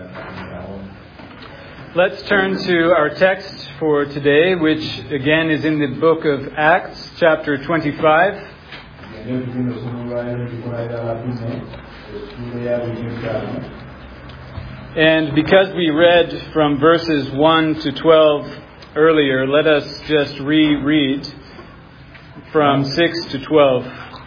Let's turn to our text for today, which again is in the book of Acts, chapter 25. And because we read from verses 1 to 12 earlier, let us just reread from 6 to 12.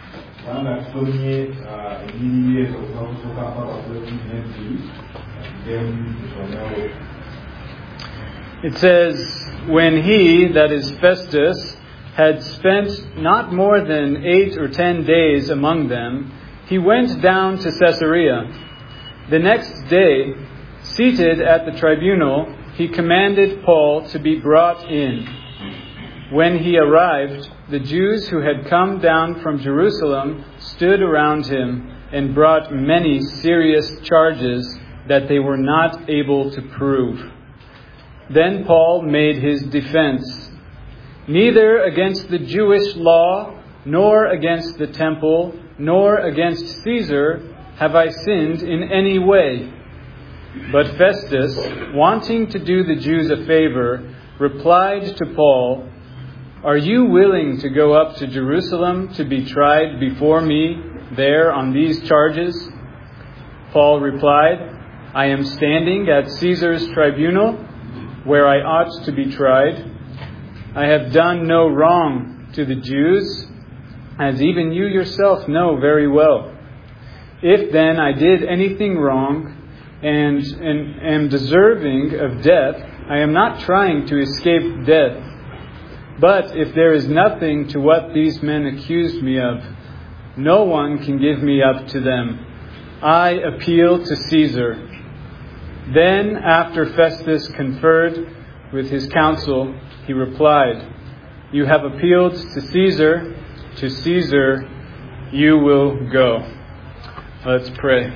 It says, "When he," that is Festus, "had spent not more than 8 or 10 days among them, he went down to Caesarea. The next day, seated at the tribunal, he commanded Paul to be brought in. When he arrived, the Jews who had come down from Jerusalem stood around him and brought many serious charges that they were not able to prove. Then Paul made his defense. 'Neither against the Jewish law, nor against the temple, nor against Caesar have I sinned in any way.' But Festus, wanting to do the Jews a favor, replied to Paul, 'Are you willing to go up to Jerusalem to be tried before me there on these charges?' Paul replied, 'I am standing at Caesar's tribunal, where I ought to be tried. I have done no wrong to the Jews, as even you yourself know very well. If then I did anything wrong and am deserving of death, I am not trying to escape death. But if there is nothing to what these men accused me of, no one can give me up to them. I appeal to Caesar.' Then, after Festus conferred with his council, he replied, 'You have appealed to Caesar you will go.'" Let's pray.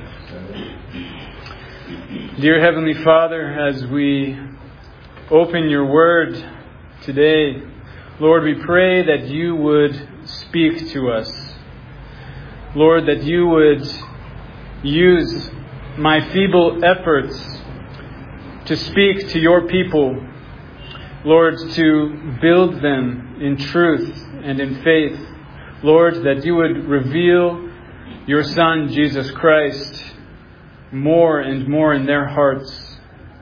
Dear Heavenly Father, as we open your word today, Lord, we pray that you would speak to us. Lord, that you would use my feeble efforts to speak to your people, Lord, to build them in truth and in faith. Lord, that you would reveal your Son, Jesus Christ, more and more in their hearts.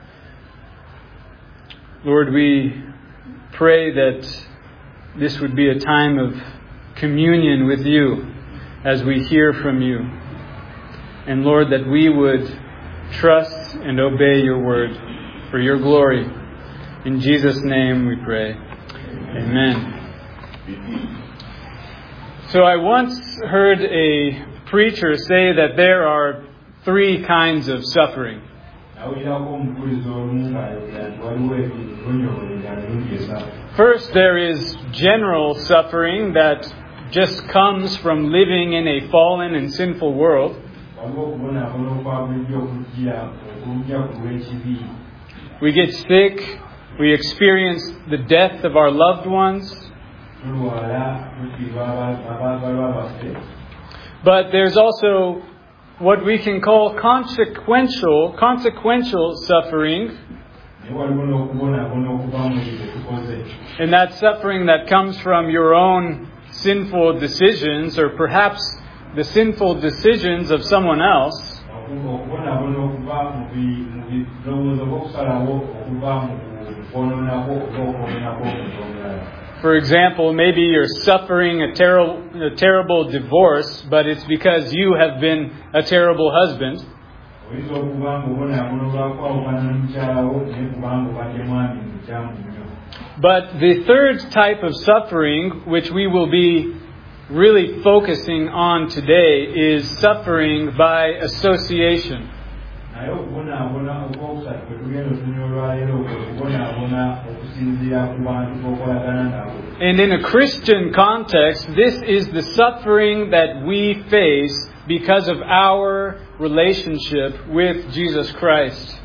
Lord, we pray that this would be a time of communion with you as we hear from you. And Lord, that we would trust and obey your word for your glory. In Jesus' name we pray. Amen. So I once heard a preacher say that there are 3 kinds of suffering. First, there is general suffering that just comes from living in a fallen and sinful world. We get sick, we experience the death of our loved ones. But there's also what we can call consequential suffering. And that's suffering that comes from your own sinful decisions, or perhaps the sinful decisions of someone else. For example, maybe you're suffering a terrible divorce, but it's because you have been a terrible husband. But the third type of suffering, which we will be really focusing on today, is suffering by association. And in a Christian context, this is the suffering that we face because of our relationship with Jesus Christ.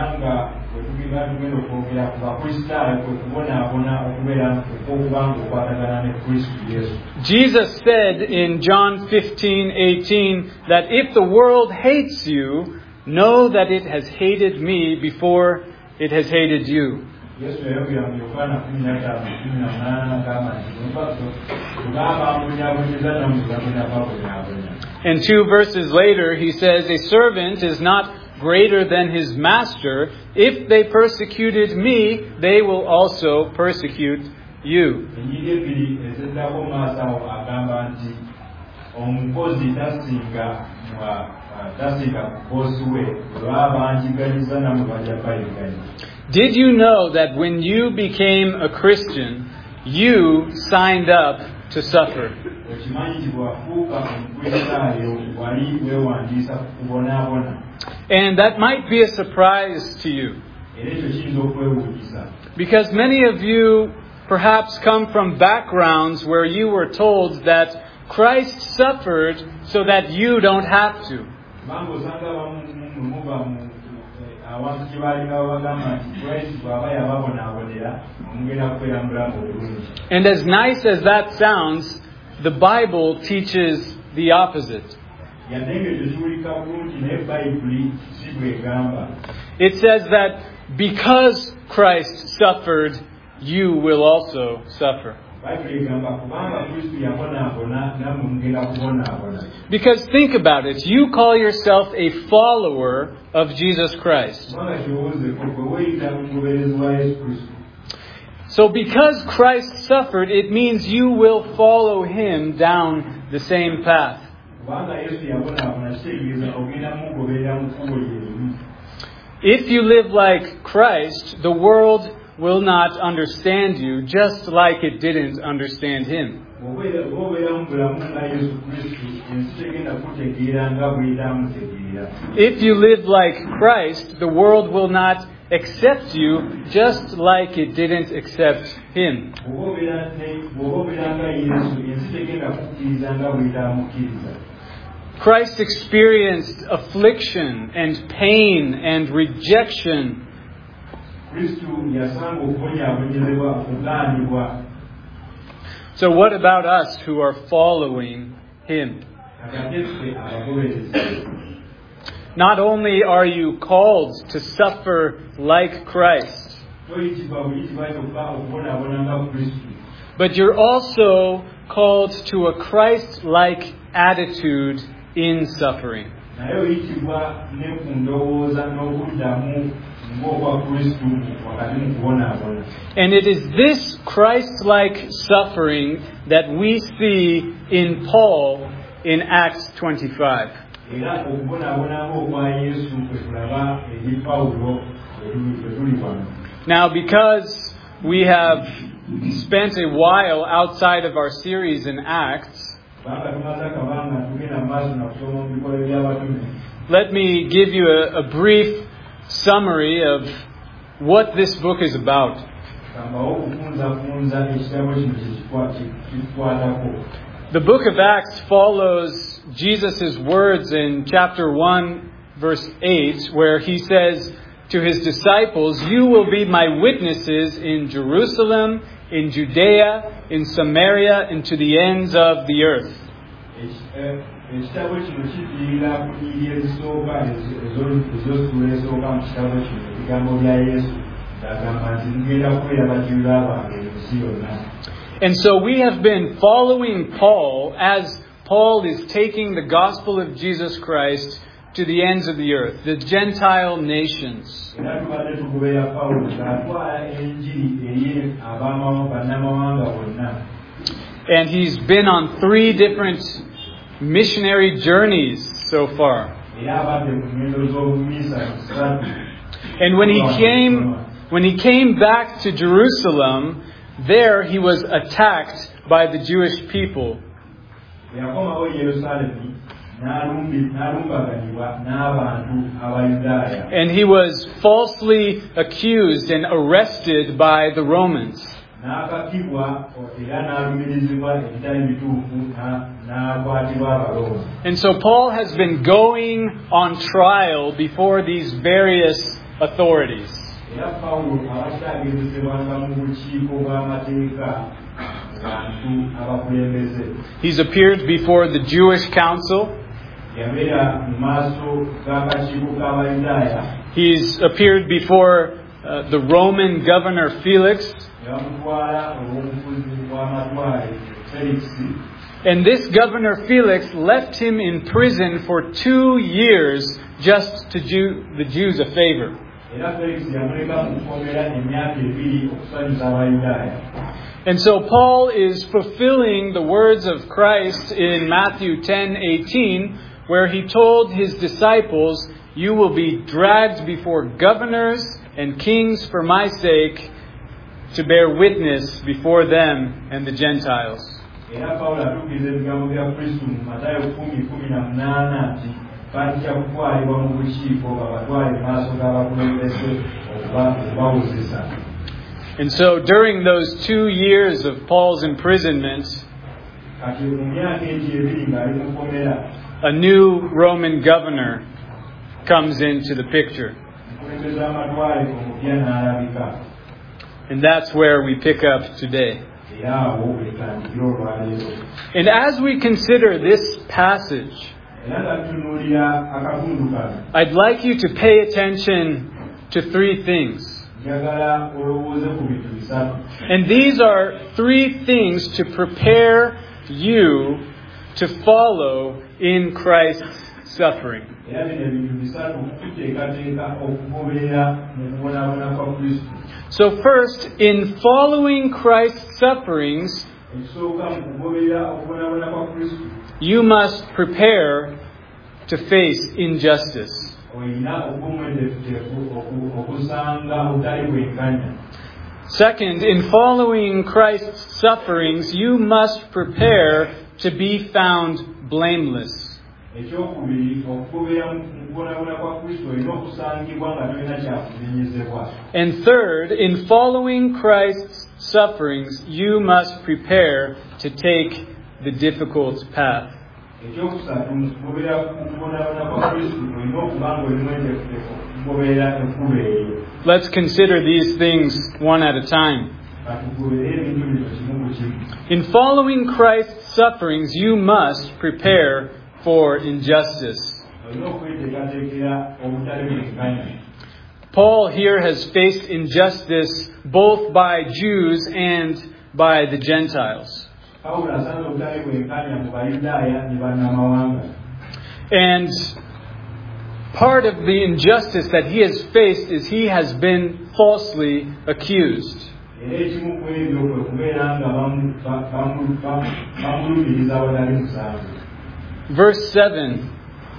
Jesus said in John 15:18 that if the world hates you, know that it has hated me before it has hated you. Yesu yabwira mu Yohana 15:18 agamba nti mugamba mbonyabonyeza nammwe babonyabonya. And 2 verses later, he says, a servant is not greater than his master. If they persecuted me, they will also persecute you. Ennyiri ebbiri ezeddako mu maaso awo agamba nti omukozi tasinga ku boosi we olwa banjiganyiza nammwe bajja bayiganya. Did you know that when you became a Christian, you signed up to suffer? And that might be a surprise to you. Because many of you perhaps come from backgrounds where you were told that Christ suffered so that you don't have to. And as nice as that sounds, the Bible teaches the opposite. It says that because Christ suffered, you will also suffer. Because think about it, you call yourself a follower of Jesus Christ. So because Christ suffered, it means you will follow Him down the same path. If you live like Christ, the world will not understand you, just like it didn't understand Him. If you live like Christ, the world will not accept you, just like it didn't accept Him. Christ experienced affliction and pain and rejection. So what about us who are following Him? Not only are you called to suffer like Christ, but you're also called to a Christ-like attitude in suffering. And it is this Christ-like suffering that we see in Paul in Acts 25. Now, because we have spent a while outside of our series in Acts, let me give you a brief summary of what this book is about. The book of Acts follows Jesus' words in chapter 1, verse 8, where He says to His disciples, "You will be my witnesses in Jerusalem, in Judea, in Samaria, and to the ends of the earth." And so we have been following Paul as Paul is taking the gospel of Jesus Christ to the ends of the earth, the Gentile nations. And he's been on 3 different missionary journeys so far. And when he came back to Jerusalem, there he was attacked by the Jewish people. And he was falsely accused and arrested by the Romans. And so Paul has been going on trial before these various authorities. He's appeared before the Jewish council. yabeera mu maaso g'akakiiko k'Abayudaaya. He's appeared before the Roman governor Felix. And this governor Felix left him in prison for 2 years just to do the Jews a favor. And so Paul is fulfilling the words of Christ in Matthew 10:18, where he told his disciples, "You will be dragged before governors and kings for my sake, to bear witness before them and the Gentiles." And so during those 2 years of Paul's imprisonment, a new Roman governor comes into the picture. And that's where we pick up today. And as we consider this passage, I'd like you to pay attention to 3 things. And these are 3 things to prepare you to follow in Christ's suffering. So first, in following Christ's sufferings, you must prepare to face injustice. Second, in following Christ's sufferings, you must prepare to be found blameless. And third, in following Christ's sufferings, you must prepare to take the difficult path. Let's consider these things one at a time. In following Christ's sufferings, you must prepare for injustice. Paul here has faced injustice both by Jews and by the Gentiles. And part of the injustice that he has faced is he has been falsely accused. Verse 7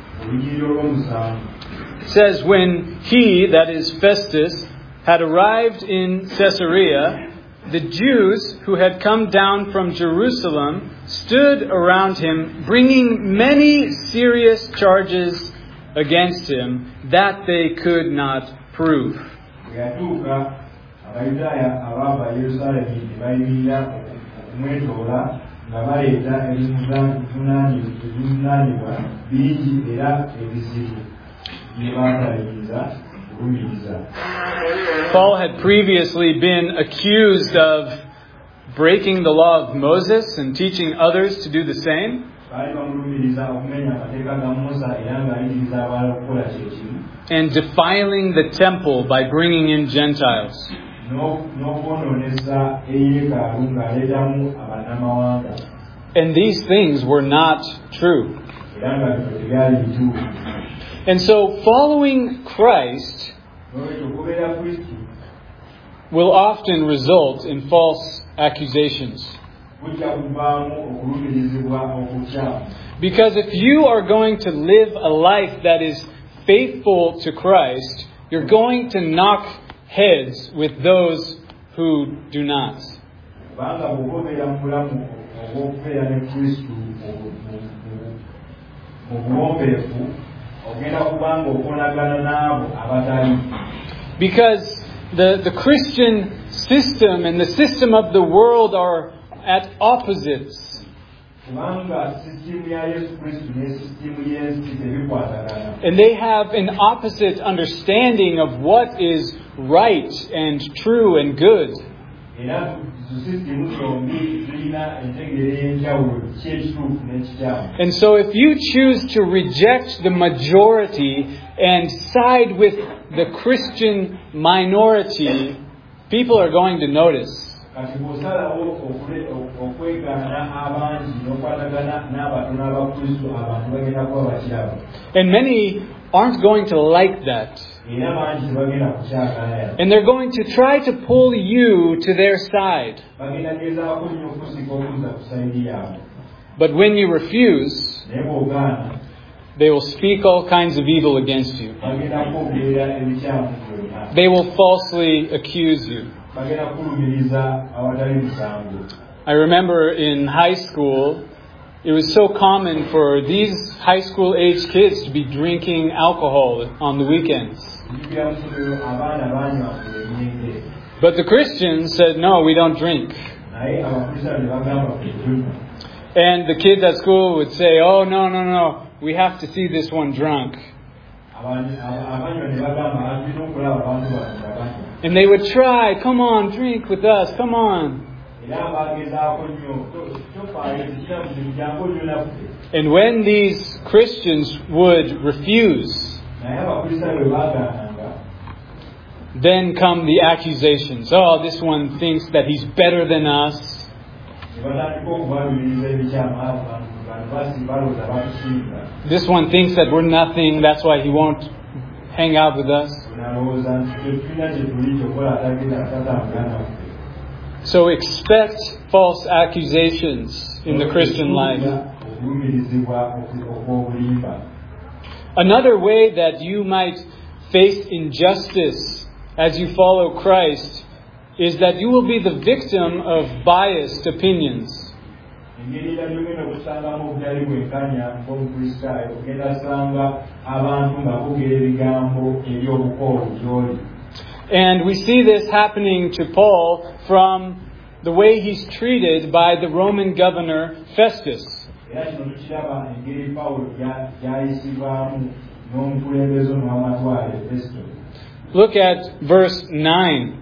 says, "When he," that is Festus, "had arrived in Caesarea, the Jews who had come down from Jerusalem stood around him, bringing many serious charges against him that they could not prove." Paul had previously been accused of breaking the law of Moses and teaching others to do the same. And defiling the temple by bringing in Gentiles. And these things were not true. And so following Christ will often result in false accusations. Because if you are going to live a life that is faithful to Christ, you're going to knock heads with those who do not. Because the Christian system and the system of the world are at opposites. And they have an opposite understanding of what is right and true and good. sisitimu zombi zirina entegera ey'enjawulo kyekituufu n'ekikyamu. And so if you choose to reject the majority and side with the Christian minority, people are going to notice. Kati bw'osalawo okwegaana abangi n'okwatagana n'abatono abakristo abantu bagenda kuba bakiraba. And many aren't going to like that. Era bangi tebagenda kukyagala. And they're going to try to pull you to their side. Bagenda gezaako nnyo okusika okuzza ku sayidi yaabwe. But when you refuse, Naye bw'ogaana, they will speak all kinds of evil against you. bagenda kwogerera ebikyamu byonna. They will falsely accuse you. Bagenda kulumiriza awatali musango. I remember in high school, it was so common for these high school age kids to be drinking alcohol on the weekends. Njukira mu ssomero abaana banywanga emyenge. But the Christians said, no, we don't drink. Naye abakristaayo ne bagamba tunywa. And the kids at school would say, oh, no, we have to see this one drunk. Abanywa ne bagamba tulina okulaba abantu bano nga banywa. And they would try, come on, drink with us, come on. Era bagezaako nnyo tofaayo tekiramu jangu onnyo naffe. And when these Christians would refuse, Naye abakristaayo bwe baagaananga, then come the accusations. Oh, this one thinks that he's better than us. ne batandika okubalumiriza ebikyamu abantu balowooza batusinga. This one thinks that we're nothing, that's why he won't hang out with us. Nalowooza nti tulina kye tuli kyokola atagenda tatambula naffe. So expect false accusations in the Christian life. Okulumirizibwa okw'obulimba. Another way that you might face injustice as you follow Christ is that you will be the victim of biased opinions. Engeri era gy'ogenda okusangamu obutali bwenkanya ng'omukristaayo ogenda sanga abantu nga boogera ebigambo eby'obukoolo gy'oli. And we see this happening to Paul from the way he's treated by the Roman governor Festus. Era kino tukiraba engeri Pawulo gy'ayisibwamu n'omukulembeze n'amatwale Festo. Look at verse 9.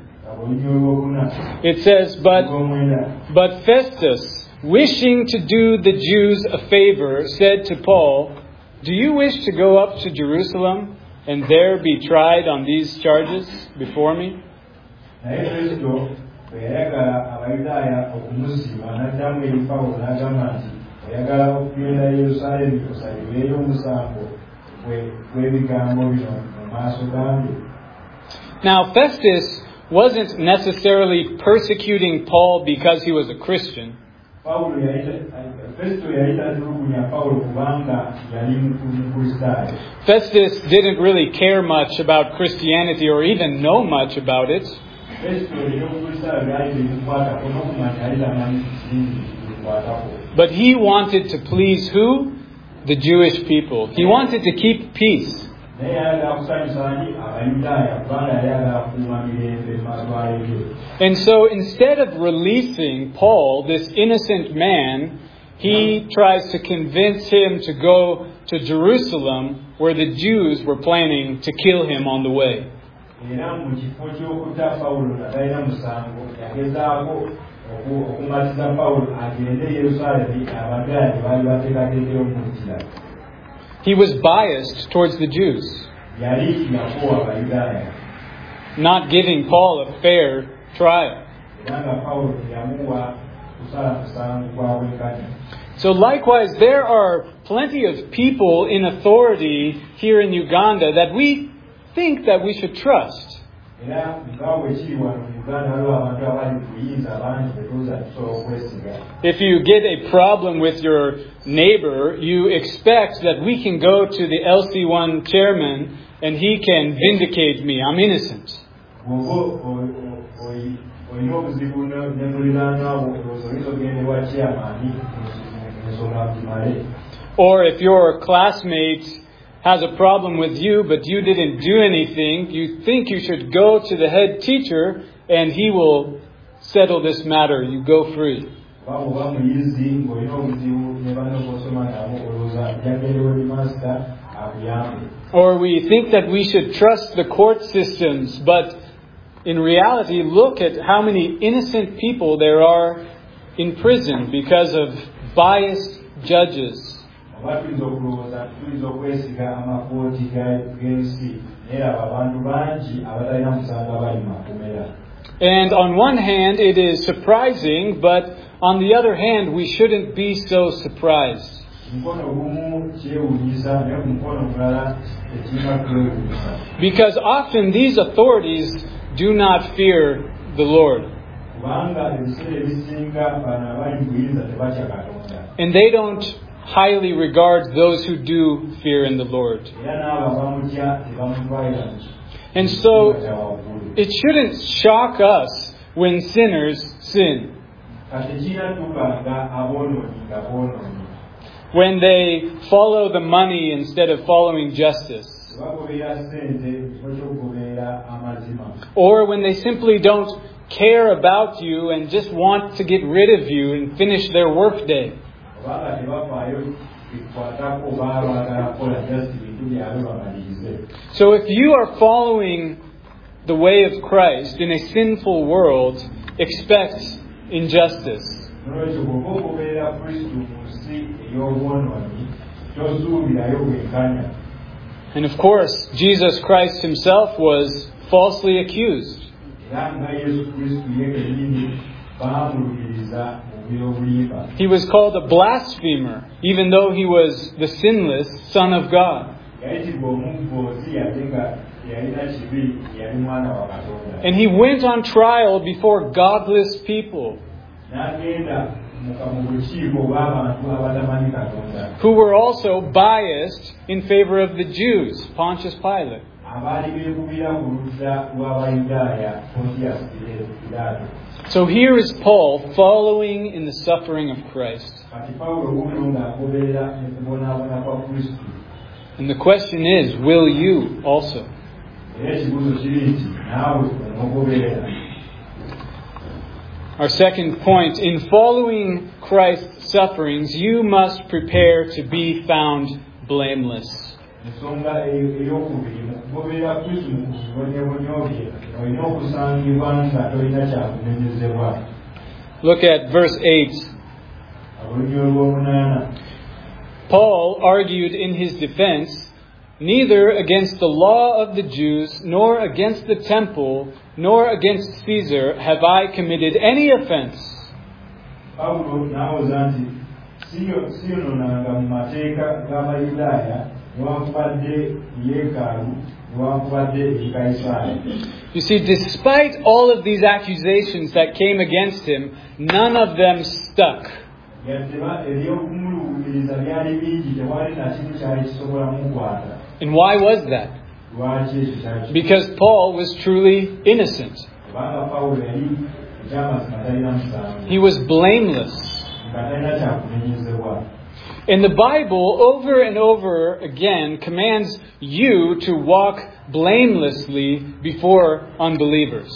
It says, But Festus, wishing to do the Jews a favor, said to Paul, Do you wish to go up to Jerusalem and there be tried on these charges before me? Naye Festo bwe yayagala Abayudaaya okumusiba n'addamu eri Pawulo n'agamba nti oyagala okugenda Yerusaalemi osalirweyo omusango gw'ebigambo bino mu maaso gange. Now Festus wasn't necessarily persecuting Paul because he was a Christian. Festus didn't really care much about Christianity or even know much about it. But he wanted to please who? The Jewish people. He wanted to keep peace. And so instead of releasing Paul, this innocent man, he tries to convince him to go to Jerusalem, where the Jews were planning to kill him on the way. He was biased towards the Jews, not giving Paul a fair trial. So likewise, there are plenty of people in authority here in Uganda that we think that we should trust. If you get a problem with your neighbor, you expect that we can go to the LC1 chairman and he can vindicate me. I'm innocent. Or if your classmate has a problem with you, but you didn't do anything, you think you should go to the head teacher and he will settle this matter. You go free. Or we think that we should trust the court systems, but in reality, look at how many innocent people there are in prison because of biased judges. oba tuyinza okwesiga amakooti g'ensi naye abo abantu bangi abatalina musango abali mu makomera. And on one hand, it is surprising, but on the other hand, we shouldn't be so surprised. Because often these authorities do not fear the Lord. And they don't highly regard those who do fear in the Lord. And so it shouldn't shock us when sinners sin. When they follow the money instead of following justice. Or when they simply don't care about you and just want to get rid of you and finish their workday. So if you are following the way of Christ in a sinful world, expect injustice. And of course, Jesus Christ himself was falsely accused. He was called a blasphemer, even though he was the sinless Son of God. And he went on trial before godless people who were also biased in favor of the Jews, Pontius Pilate. So here is Paul following in the suffering of Christ. And the question is, will you also? Our second point, in following Christ's sufferings, you must prepare to be found blameless. Look at verse 8. Paul argued in his defense, "Neither against the law of the Jews, nor against the temple, nor against Caesar have I committed any offense." You see, despite all of these accusations that came against him, none of them stuck. And why was that? Because Paul was truly innocent. He was blameless. And the Bible over and over again commands you to walk blamelessly before unbelievers.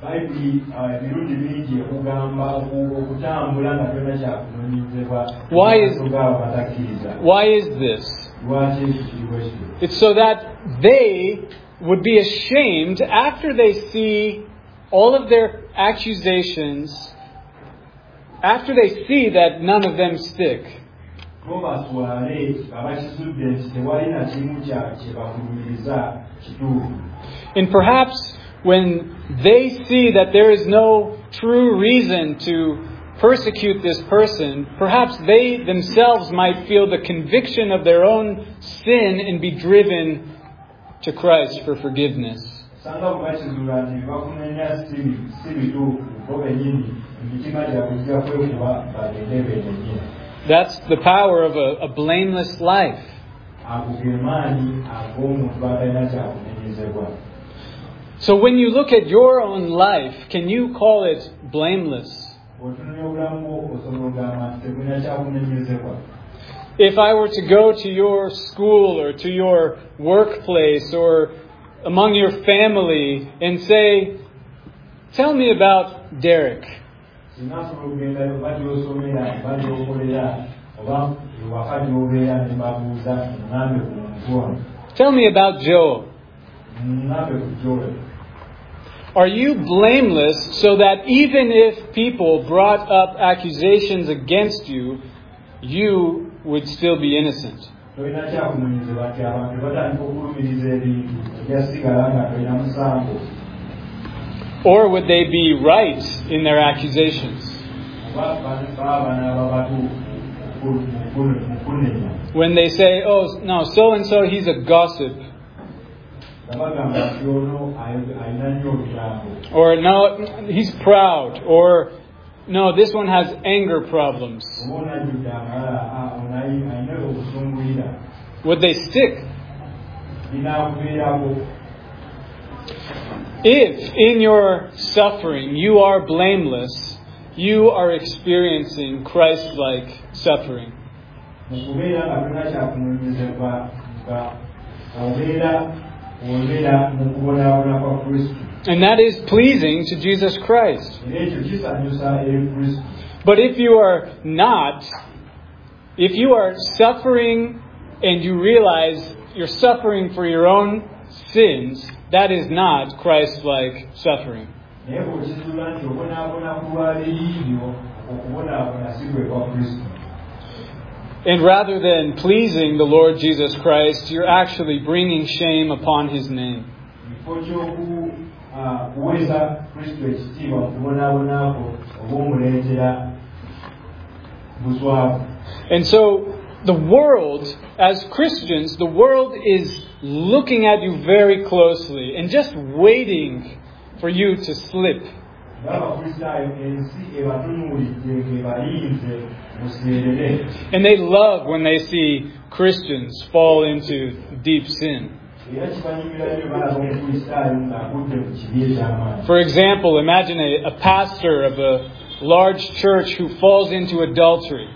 Why is this? It's so that they would be ashamed after they see all of their accusations, after they see that none of them stick. And perhaps when they see that there is no true reason to persecute this person, perhaps they themselves might feel the conviction of their own sin and be driven to Christ for forgiveness. That's the power of a blameless life. So when you look at your own life, can you call it blameless? If I were to go to your school or to your workplace or among your family and say, "Tell me about Derek." Tell me about Joe. Are you blameless so that even if people brought up accusations against you, you would still be innocent? tolina kyakunoonyezebwa nti abantu batandika okulumiriza ebintu ebyasigala nga tolina musango. Or would they be right in their accusations? When they say, oh, no, so-and-so, he's a gossip. Or, no, he's proud. Or, no, this one has anger problems. Would they stick? If in your suffering you are blameless, you are experiencing Christ-like suffering. And that is pleasing to Jesus Christ. But if you are not, if you are suffering and you realize you're suffering for your own sins, that is not Christ-like suffering. And rather than pleasing the Lord Jesus Christ, you're actually bringing shame upon His name. And so, the world, as Christians, the world is looking at you very closely and just waiting for you to slip. And they love when they see Christians fall into deep sin. For example, imagine a pastor of a large church who falls into adultery.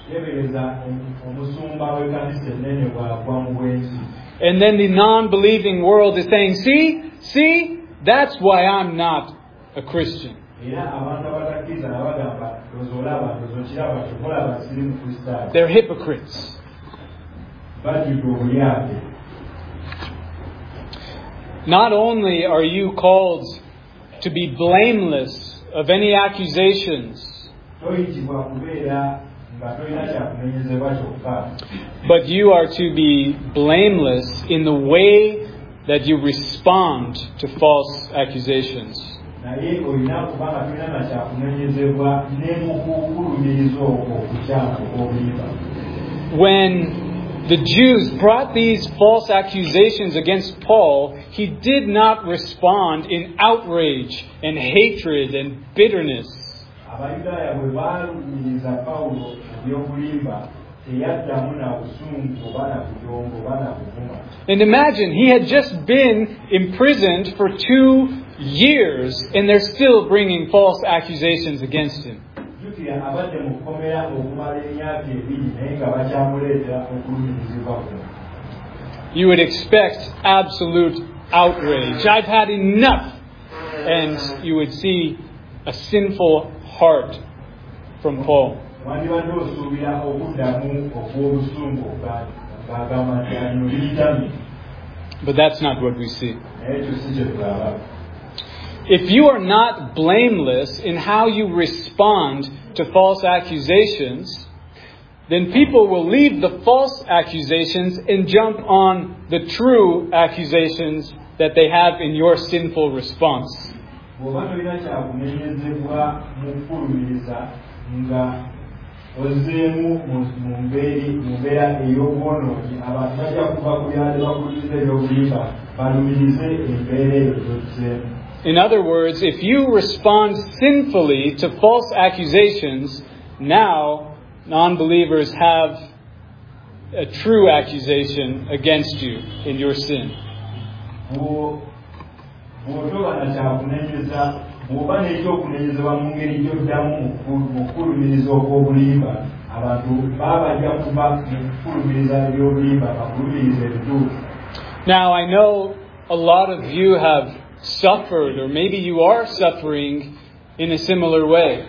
And then the non-believing world is saying, see, that's why I'm not a Christian. They're hypocrites. Not only are you called to be blameless of any accusations, but you are to be blameless in the way that you respond to false accusations. When the Jews brought these false accusations against Paul, he did not respond in outrage and hatred and bitterness. And imagine, he had just been imprisoned for 2 years and they're still bringing false accusations against him. You would expect absolute outrage. I've had enough. And you would see a sinful heart from Paul. But that's not what we see. If you are not blameless in how you respond to false accusations, then people will leave the false accusations and jump on the true accusations that they have in your sinful response. In other words, if you respond sinfully to false accusations, now non-believers have a true accusation against you in your sin. Now, I know a lot of you have suffered, or maybe you are suffering in a similar way.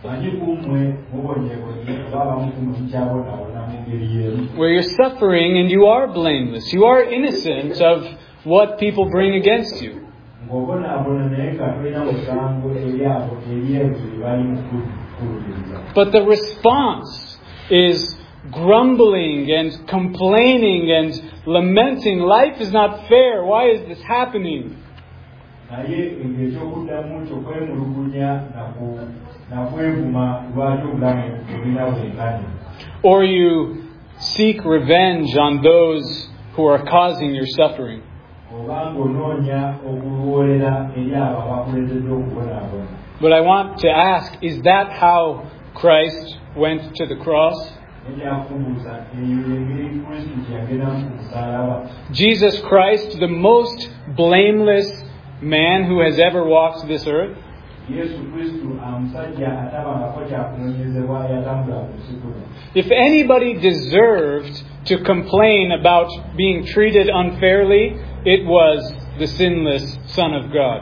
Where you're suffering and you are blameless. You are innocent of what people bring against you. ng'obonaabona naye nga tolina musango eri abo eri ezo bye bali mu kukkululiza. But the response is grumbling and complaining and lamenting. Life is not fair. Why is this happening? Naye ng'ekyokuddamu kyo kwemulugunya nakwevuma lwaki obulamu bulina bwenkani. Or you seek revenge on those who are causing your suffering. Oba ng'onoonya okuwoolera eri abo abakuleetedde okubonaabona. But I want to ask, is that how Christ went to the cross? Jesus Christ, the most blameless man who has ever walked this earth? If anybody deserved to complain about being treated unfairly, it was the sinless Son of God.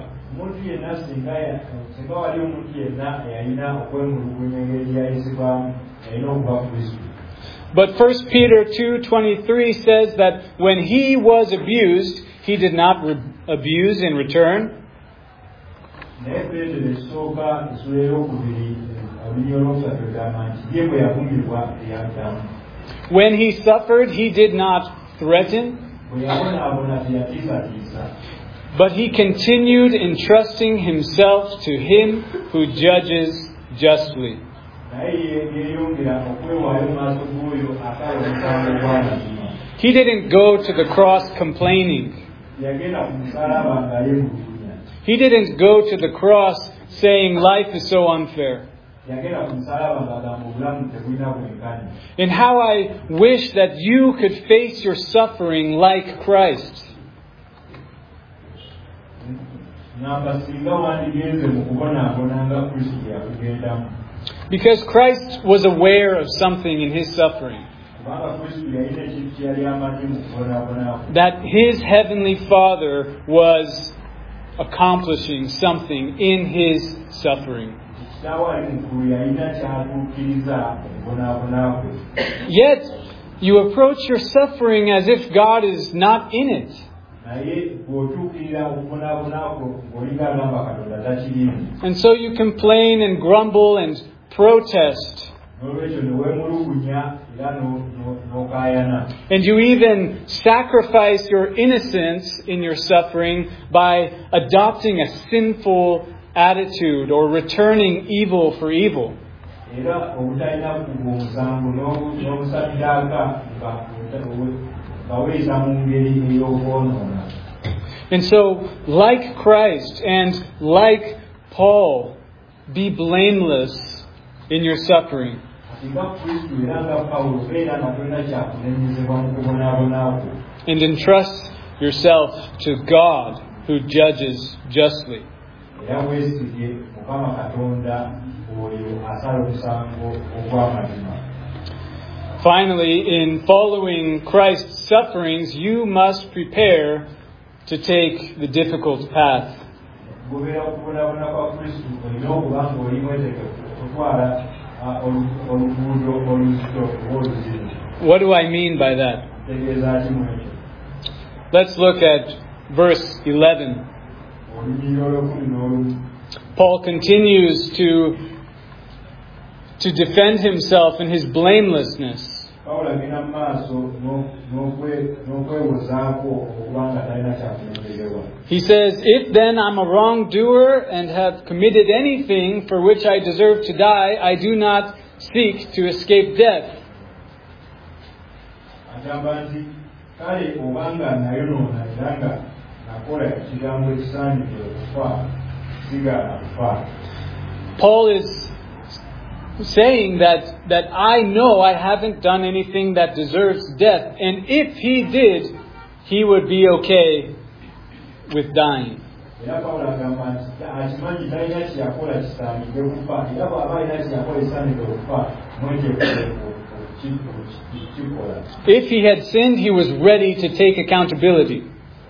But 1 Peter 2:23 says that when he was abused, he did not abuse in return. When he suffered, he did not threaten, but he continued entrusting himself to him who judges justly. He didn't go to the cross complaining. He didn't go to the cross saying life is so unfair. And how I wish that you could face your suffering like Christ. Because Christ was aware of something in his suffering. That his heavenly Father was accomplishing something in his suffering. Yet, you approach your suffering as if God is not in it. And so you complain and grumble and protest. And you even sacrifice your innocence in your suffering by adopting a sinful attitude or returning evil for evil. And so, like Christ and like Paul, be blameless in your suffering. And entrust yourself to God who judges justly. Finally, in following Christ's sufferings, you must prepare to take the difficult path. What do I mean by that? Let's look at verse 11. Paul continues to defend himself in his blamelessness. He says, "If then I'm a wrongdoer and have committed anything for which I deserve to die, I do not seek to escape death." Paul is saying that I know I haven't done anything that deserves death, and if he did, he would be okay with dying. If he had sinned, he was ready to take accountability.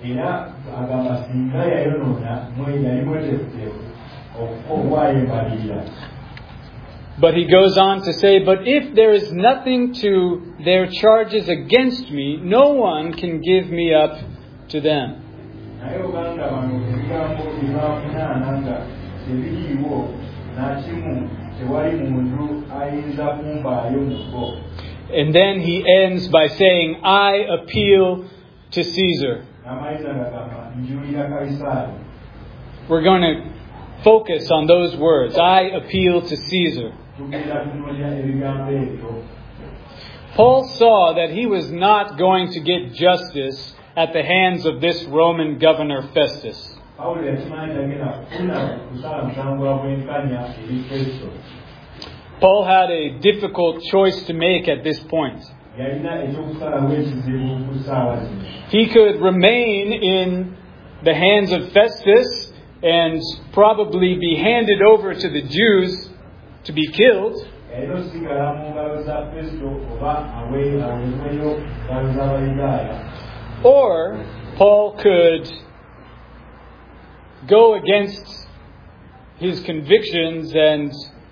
But he goes on to say, "But if there is nothing to their charges against me, no one can give me up to them." eby'akunaana nga tebiriiwo nakimu tewali muntu ayinza kumpaayo mu bo. And then he ends by saying, I appeal to Caesar. N'amaliriza ng'agamba njulira Kayisali. We're going to focus on those words. I appeal to Caesar. Tugenda kunoonya ebigambo ebyo. Paul saw that he was not going to get justice at the hands of this Roman governor Festus. Pawulo yakimanyi tagenda kufuna kusala musango bwenkanya eri Kristo. Paul had a difficult choice to make at this point. Yalina ekyokusalawo ekizibu ku ssaawa zino. He could remain in the hands of Festus and probably be handed over to the Jews to be killed. Yalina okusigala mu ngalo za Kristo oba aweebweyo ngalo z'Abayudaaya. Or Paul could go against his convictions and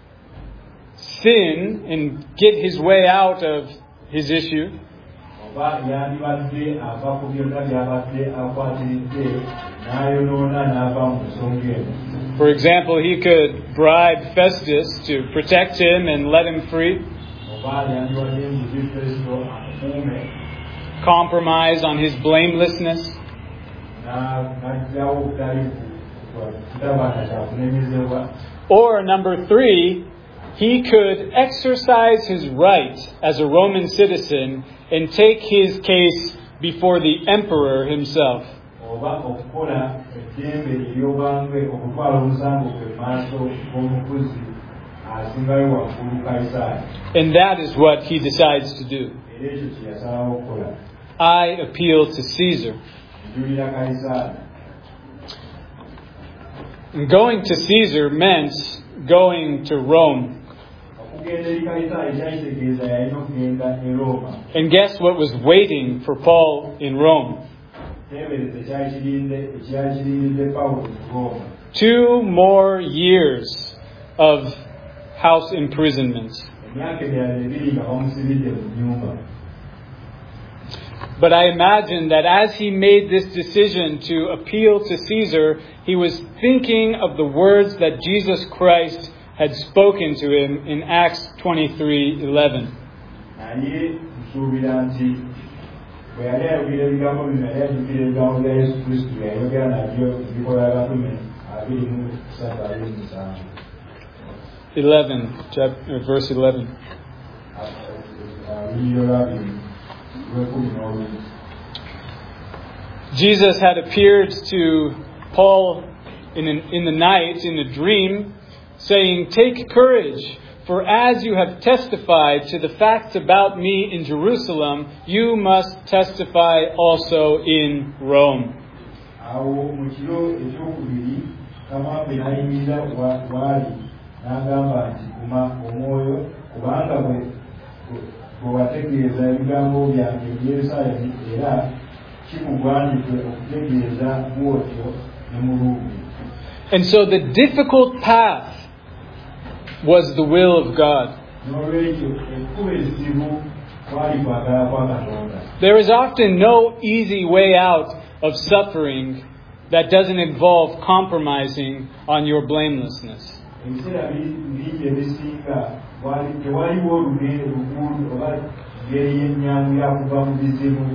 sin and get his way out of his issue. Oba yandibadde ava ku byonna by'abadde akwatiridde n'ayonoona n'ava mu nsonga eno. For example, he could bribe Festus to protect him and let him free. Oba yandiwadde enguzi Kristo akuume. Compromise on his blamelessness. N'aggyawo obutali kutabaana kyakunenyezebwa. Or number 3, he could exercise his right as a Roman citizen and take his case before the emperor himself. Oba okukola eddembe ery'obwangwe okutwala omusango gwe mu maaso g'omukuzi asingayo waggulu Kayisali. And that is what he decides to do. Era ekyo kye yasalawo okukola. I appeal to Caesar. Njulira Kayisali. Going to Caesar meant going to Rome. Okugenda eri Kayisali kyakitegeeza yalina okugenda e Roma. And guess what was waiting for Paul in Rome? Teebereze ekyakirindidde Pawulo mu Roma. 2 more years of house imprisonment. Emyaka emirala 2 nga bamusibidde mu nnyumba. But I imagine that as he made this decision to appeal to Caesar, he was thinking of the words that Jesus Christ had spoken to him in Acts 23:11. Naye nsuubira nti bwe yali ayogera ebigambo bino yali ajjukira ebigambo bya Yesu Kristo bye yayogera nabyo mu Bikola by'Abatume 2:37. 11, verse 11. Jesus had appeared to Paul in the night, in a dream, saying, "Take courage, for as you have testified to the facts about me in Jerusalem, you must testify also in Rome." Awo mu kiro ekyokubiri Kamwambe n'ayingira waali n'agamba nti guma omwoyo kubanga bwe wategeeza ebigambo byange mu Yerusaalemi era kikugwanidde okutegeeza bw'otyo ne mu Ruumi. And so the difficult path was the will of God. N'olwekyo ekkubo ezibu kwali kwagala kwa Katonda. There is often no easy way out of suffering that doesn't involve compromising on your blamelessness. Ebiseera bingi ebisinga tewaliwo luguudo oba ngeri y'ennyangu ya kuva mu bizibu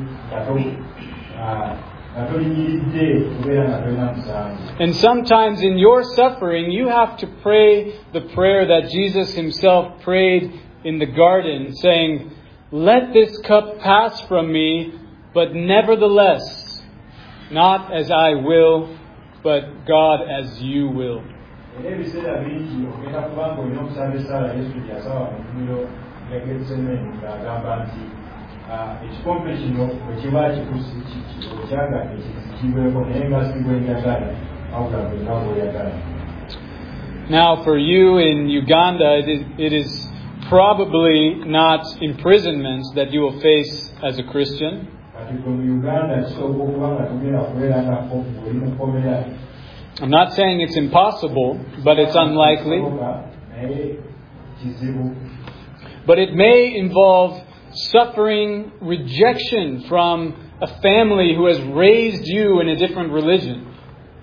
nga tolinyiridde kubeera nga tolina musango. And sometimes in your suffering, you have to pray the prayer that Jesus himself prayed in the garden, saying, "Let this cup pass from me, but nevertheless, not as I will, but God as you will." Era ebiseera bingi ogenda kuba nga olina okusaba essaala Yesu gye yasaba mu nnimiro ya Getsemane ng'agamba nti ekikompe kino bwe kiba okyagadde kizikibweko naye nga si bwe njagala wabula bwe nga bw'oyagala. Now for you in Uganda, it is probably not imprisonment that you will face as a Christian. Kati gwe mu Uganda kisooka okuba nga tugenda kubeera nga oli mu kkomera. I'm not saying it's impossible, but it's unlikely. Naye kizibu. But it may involve suffering rejection from a family who has raised you in a different religion.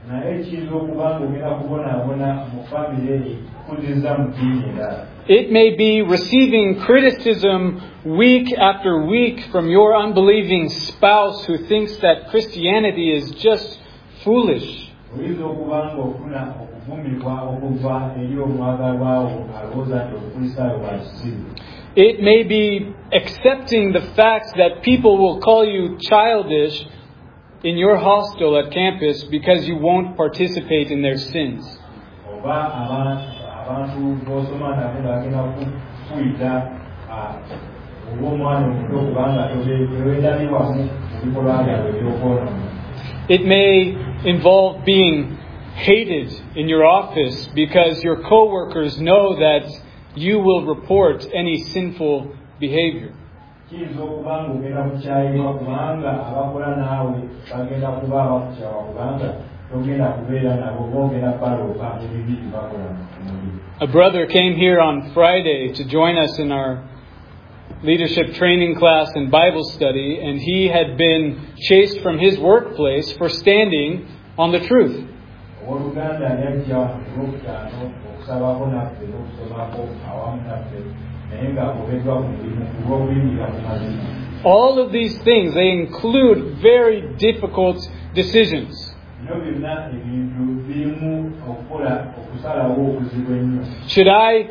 naye kiyinza okuba ng'ogenda kubonaabona mu famire eyo kuzizza mu ddiini endala. It may be receiving criticism week after week from your unbelieving spouse who thinks that Christianity is just foolish. Oyinza okuba ng'ofuna okuvumibwa okuva eri omwagalwawo alowooza nti obukristaayo bwa kisiru. It may be accepting the fact that people will call you childish in your hostel at campus because you won't participate in their sins. Oba abantu b'osoma nabo bagenda kukuyita olw'omwana omuto kubanga tewendabirwamu mu bikolwa byabwe ebyokwonoona. It may involve being hated in your office because your co-workers know that you will report any sinful behavior. Kiyinza okuba ng'ogenda kukyayibwa kubanga abakola naawe bagenda kuba abakukyawa kubanga togenda kubeera nabo boogenda baloopa ebibi bye bakola mu mubiri. A brother came here on Friday to join us in our leadership training class and Bible study, and he had been chased from his workplace for standing on the truth. Owooluganda yajja olwokutaano okusabako naffe n'okusomako awamu naffe naye ng'agobeddwa ku mulimu olw'okuyingira mu mazima. All of these things, they include very difficult decisions. Bino byonna ebintu birimu okusalawo okuzibu ennyo. Should I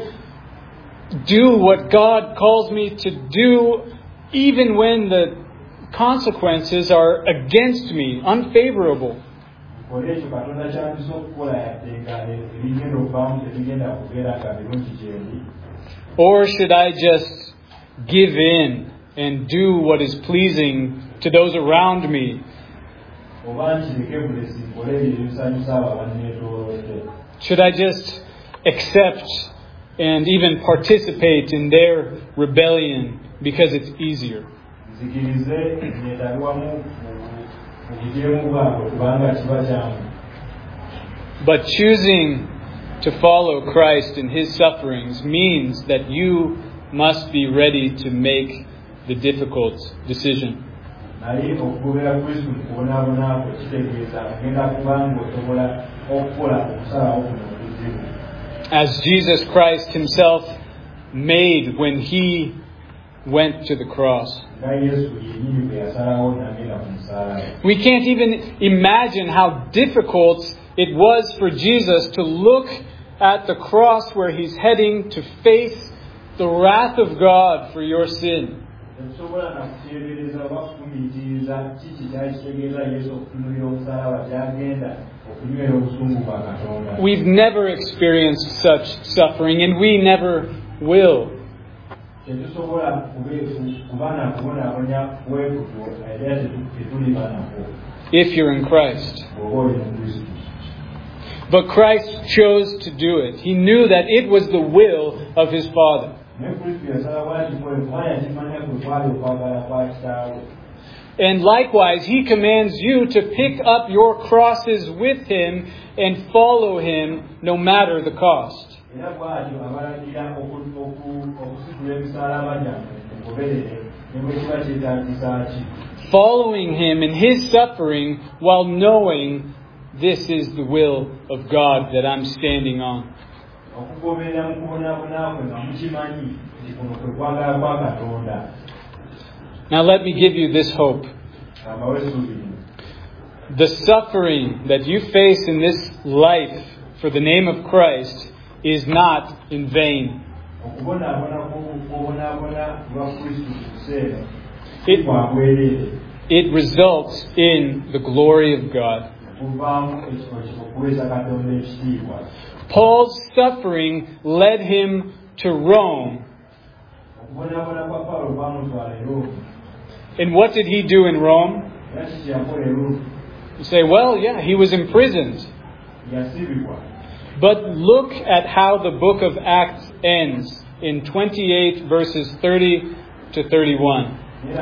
do what God calls me to do even when the consequences are against me, unfavorable? Nkole ekyo Katonda kyandise okukola yadde nga ebigenda okuvaamu tebigenda kubeera nga birungi gyendi. Or should I just give in and do what is pleasing to those around me? Oba nkireke bulesi nkole ebyo ebisanyusa abo abanneetoolodde. Should I just accept and even participate in their rebellion because it's easier? Nzikirize neetaliwamu mu bujeemu bwabwe kubanga kiba kyangu. But choosing to follow Christ in His sufferings means that you must be ready to make the difficult decision. Naye okugoberera Kristo mu kubonaabonako kitegeeza ogenda kuba ng'osobola okukola okusalawo kuno okuzibu. As Jesus Christ Himself made when He went to the cross. Nga Yesu yennyini bwe yasalawo n'agenda ku musalaba. We can't even imagine how difficult it was for Jesus to look at the cross where He's heading to face the wrath of God for your sin. Tetusobola na kuteebereza oba kufumiitiriza kiki kyali kitegeeza Yesu okutunuulira omusalaba gy'agenda okunywera obusungu bwa Katonda. We've never experienced such suffering, and we never will. Tetusobola kuba na kubonaabonya bwekutyo era tetuliba nako. If you're in Christ. Bw'oba oli mu Kristo. But Christ chose to do it. He knew that it was the will of His Father. And likewise, He commands you to pick up your crosses with Him and follow Him no matter the cost. Following Him in His suffering while knowing this is the will of God that I'm standing on. Now let me give you this hope. The suffering that you face in this life for the name of Christ is not in vain. It results in the glory of God. Paul's suffering led him to Rome. And what did he do in Rome? You say, well, yeah, he was imprisoned. But look at how the book of Acts ends in 28 verses 30 to 31.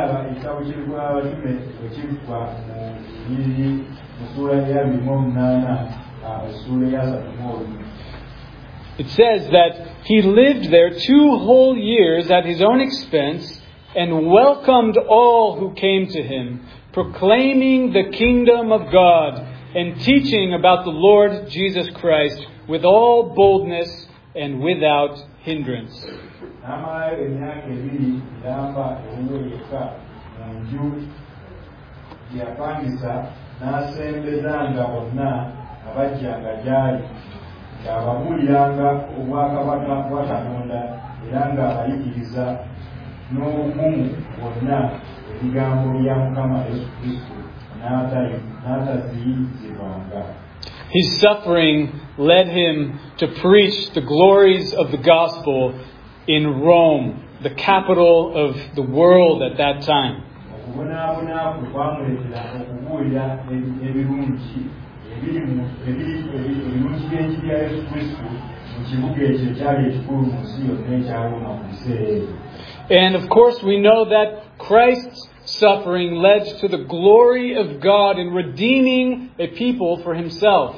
It says that he lived there 2 whole years at his own expense and welcomed all who came to him, proclaiming the kingdom of God and teaching about the Lord Jesus Christ with all boldness and without hindrance. N'amalayo emyaka 2 ngamba omu yekka mu nju gy'apangisa n'asembezanga bonna abajjanga gy'ali ng'ababuuliranga obwakabaka bwa Katonda era ng'abayigiriza n'obugumu bwonna ebigambo bya Mukama Yesu Kristo n'ataziyizibwanga. His suffering led him to preach the glories of the gospel in Rome, the capital of the world at that time. And of course we know that Christ's suffering led to the glory of God in redeeming a people for himself.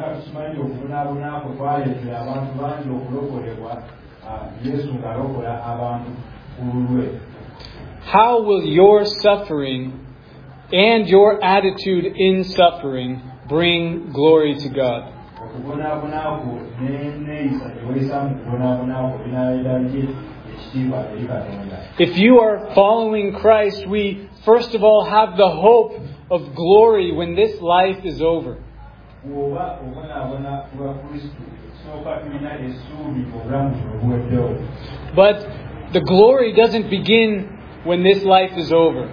How will your suffering and your attitude in suffering bring glory to God? If you are following Christ, we first of all have the hope of glory when this life is over. But the glory doesn't begin when this life is over.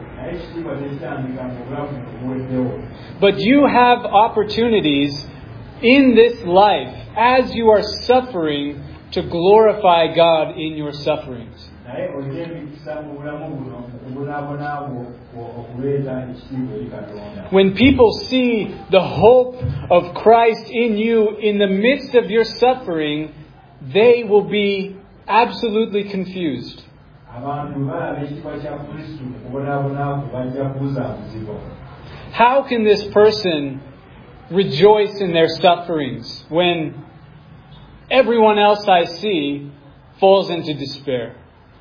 But you have opportunities in this life as you are suffering to glorify God in your sufferings. When people see the hope of Christ in you in the midst of your suffering, they will be absolutely confused. How can this person rejoice in their sufferings when everyone else I see falls into despair?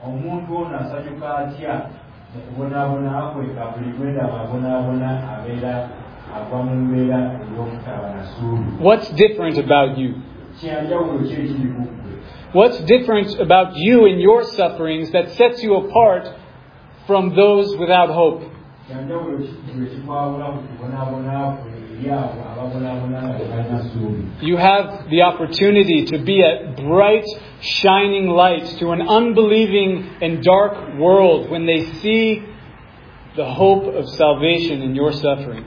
What's different about you? What's different about you in your sufferings that sets you apart from those without hope? You have the opportunity to be a bright, shining light to an unbelieving and dark world when they see the hope of salvation in your suffering.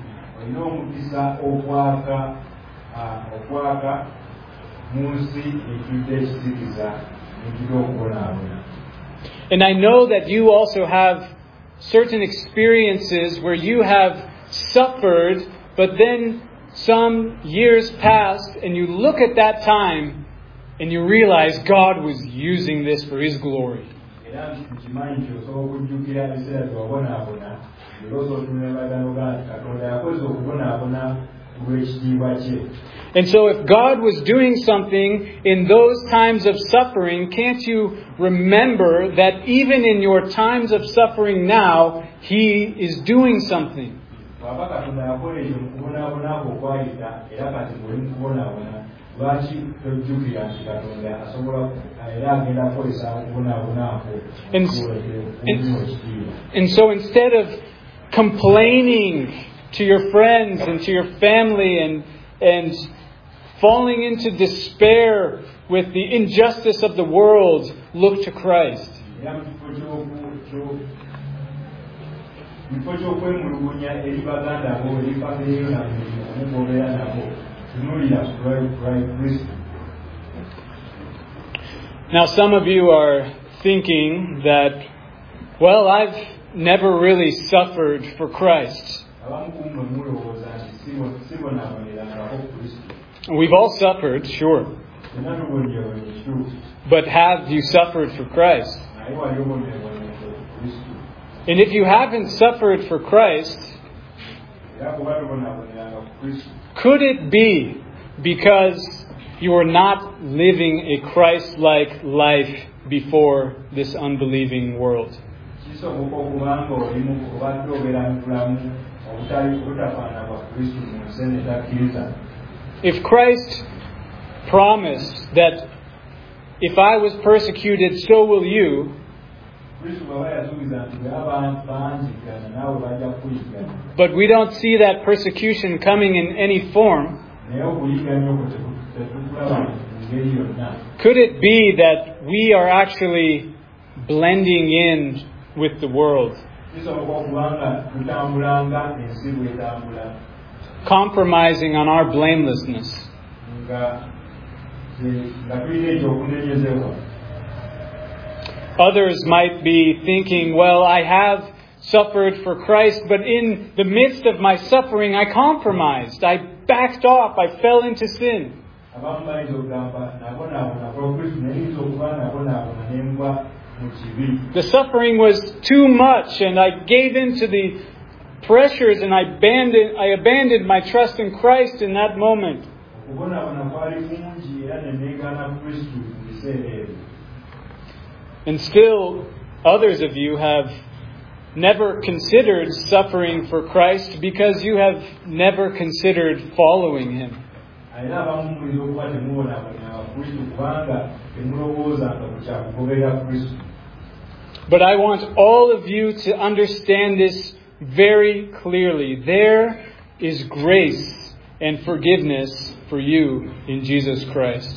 And I know that you also have certain experiences where you have suffered, but then some years passed and you look at that time and you realize God was using this for His glory. And so if God was doing something in those times of suffering, can't you remember that even in your times of suffering now, He is doing something? And so instead of complaining to your friends and to your family and falling into despair with the injustice of the world, look to Christ. Now some of you are thinking that, well, I've never really suffered for Christ. We've all suffered, sure. But have you suffered for Christ? And if you haven't suffered for Christ, could it be because you are not living a Christ-like life before this unbelieving world? obutafaana bakristu mu nsi etakkiriza. If Christ promised that if I was persecuted, so will you, but we don't see that persecution coming in any form, could it be that we are actually blending in with the world? Compromising on our blamelessness. Others might be thinking, well, I have suffered for Christ, but in the midst of my suffering, I compromised. I backed off. I fell into sin. The suffering was too much, and I gave in to the pressures, and I abandoned my trust in Christ in that moment. And still, others of you have never considered suffering for Christ because you have never considered following Him. But I want all of you to understand this very clearly. There is grace and forgiveness for you in Jesus Christ.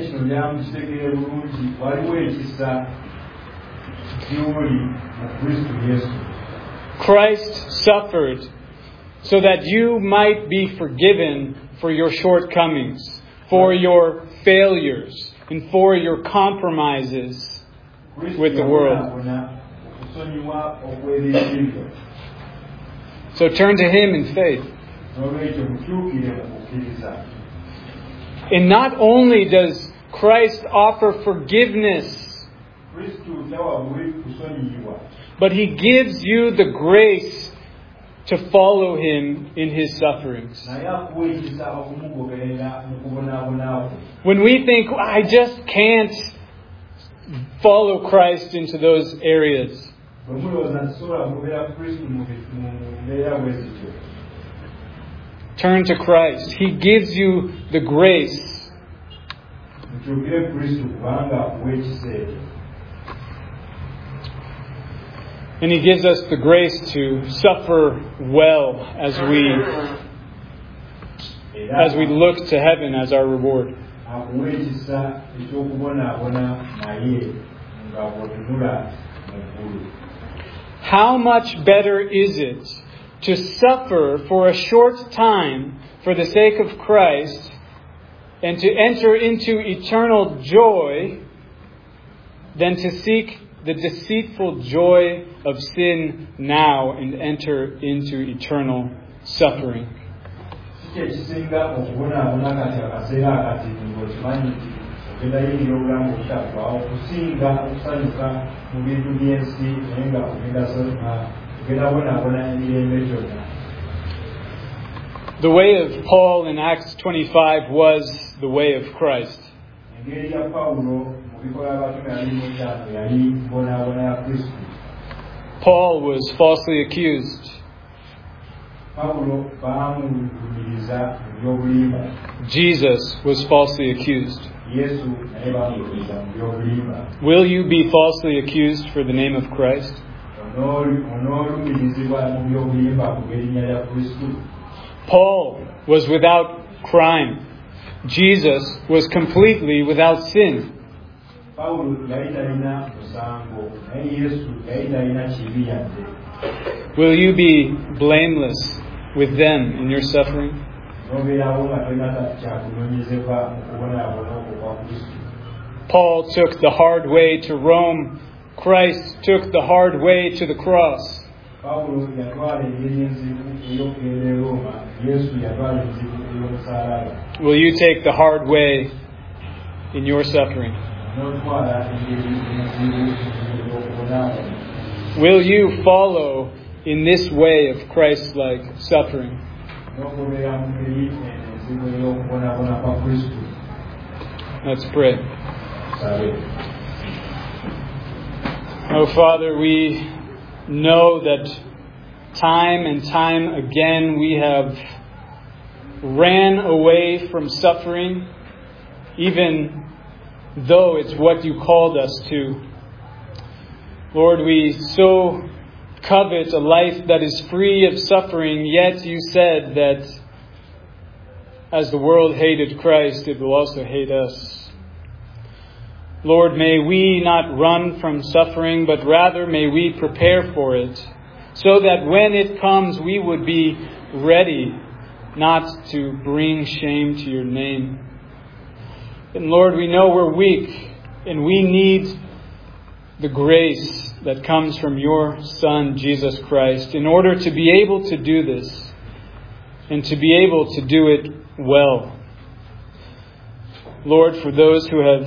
Christ suffered so that you might be forgiven for your shortcomings, for your failures, and for your compromises with the world. So turn to Him in faith. And not only does Christ offer forgiveness, but He gives you the grace to follow Him in His sufferings. When we think, I just can't follow Christ into those areas, turn to Christ. He gives you the grace. And He gives us the grace to suffer well as we look to heaven as our reward. How much better is it to suffer for a short time for the sake of Christ and to enter into eternal joy than to seek the deceitful joy of sin now and enter into eternal suffering? The way of Paul in Acts 25 was the way of Christ. Paul was falsely accused. Jesus was falsely accused. Will you be falsely accused for the name of Christ? Paul was without crime. Jesus was completely without sin. Will you be blameless with them in your suffering? Paul took the hard way to Rome. Christ took the hard way to the cross. Will you take the hard way in your suffering? Will you follow in this way of Christ-like suffering? Let's pray. Oh, Father, we know that time and time again we have ran away from suffering, even though it's what you called us to. Lord, we so covet a life that is free of suffering, yet you said that as the world hated Christ, it will also hate us. Lord, may we not run from suffering, but rather may we prepare for it, so that when it comes, we would be ready not to bring shame to your name. And Lord, we know we're weak, and we need the grace that comes from your Son, Jesus Christ, in order to be able to do this, and to be able to do it well. Lord, for those who have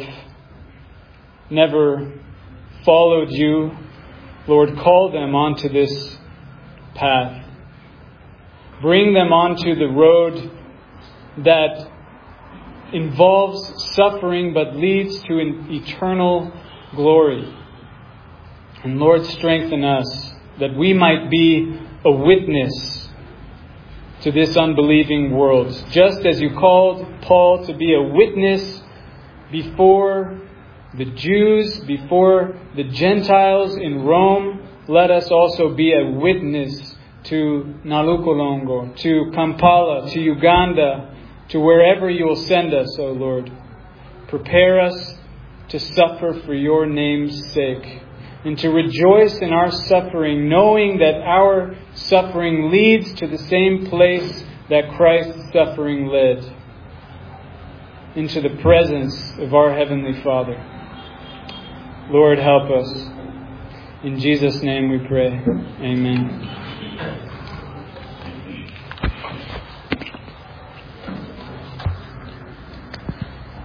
never followed you, Lord, call them onto this path. Bring them onto the road that involves suffering but leads to an eternal glory. And Lord, strengthen us that we might be a witness to this unbelieving world. Just as you called Paul to be a witness before the Jews, before the Gentiles in Rome, let us also be a witness to Nalukolongo, to Kampala, to Uganda, to wherever you will send us, O Lord. Prepare us to suffer for your name's sake, and to rejoice in our suffering, knowing that our suffering leads to the same place that Christ's suffering led, into the presence of our Heavenly Father. Lord, help us. In Jesus' name we pray. Amen.